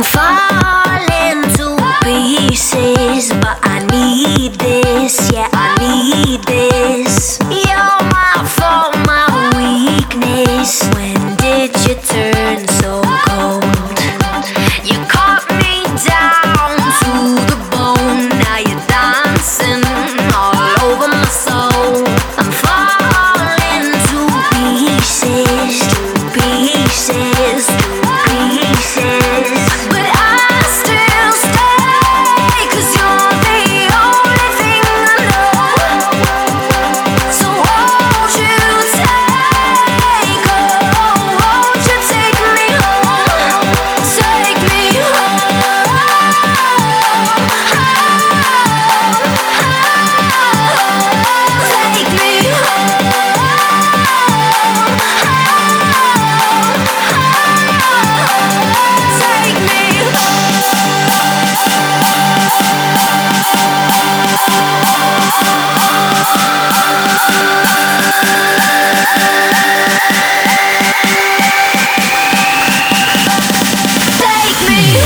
falling to pieces, but I need this, yeah, I need this. You're my fault, my weakness. When did you turn so cold? You cut me down to the bone. Now you're dancing all over my soul. I'm falling to pieces, pieces, pieces. But I still stay, 'cause you're the only thing I know. So won't you take, oh, won't you take me home? Take me home. Take me Take me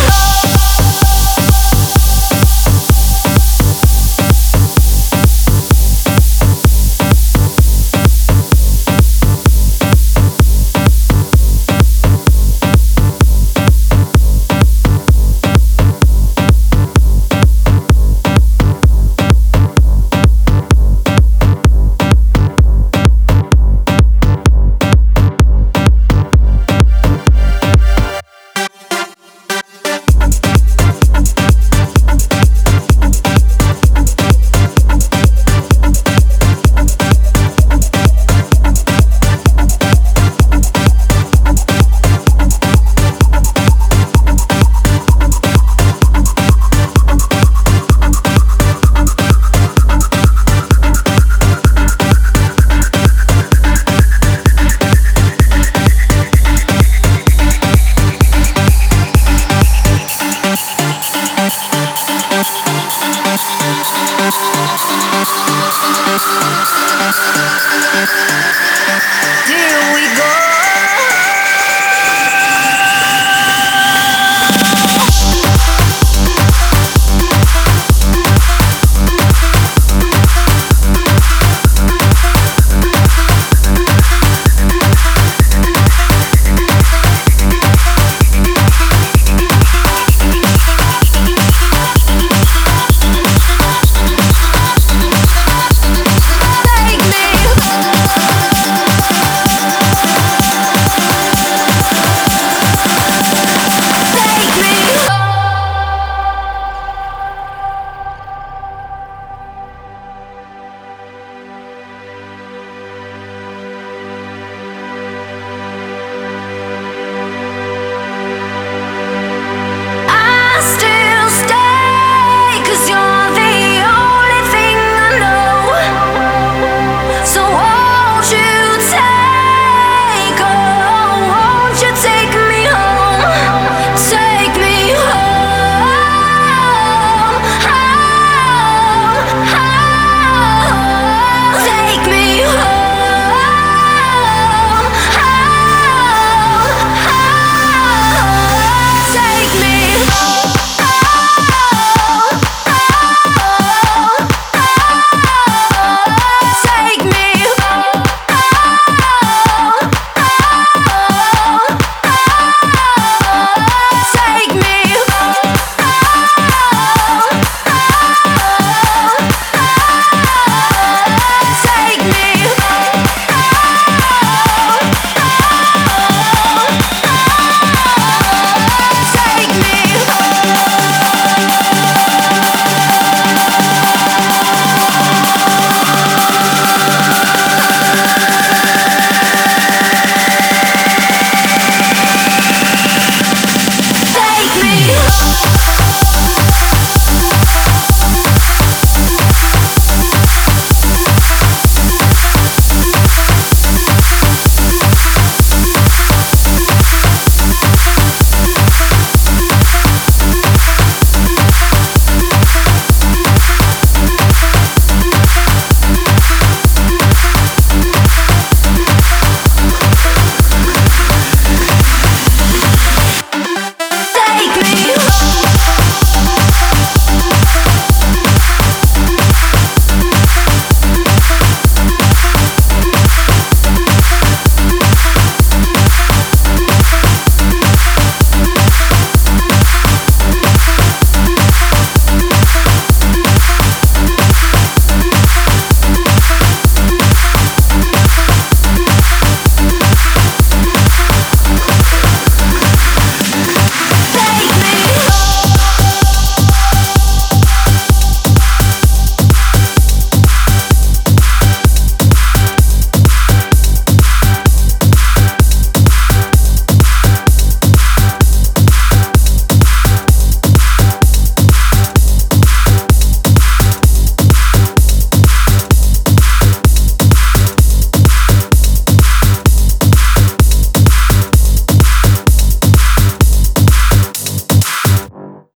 Take me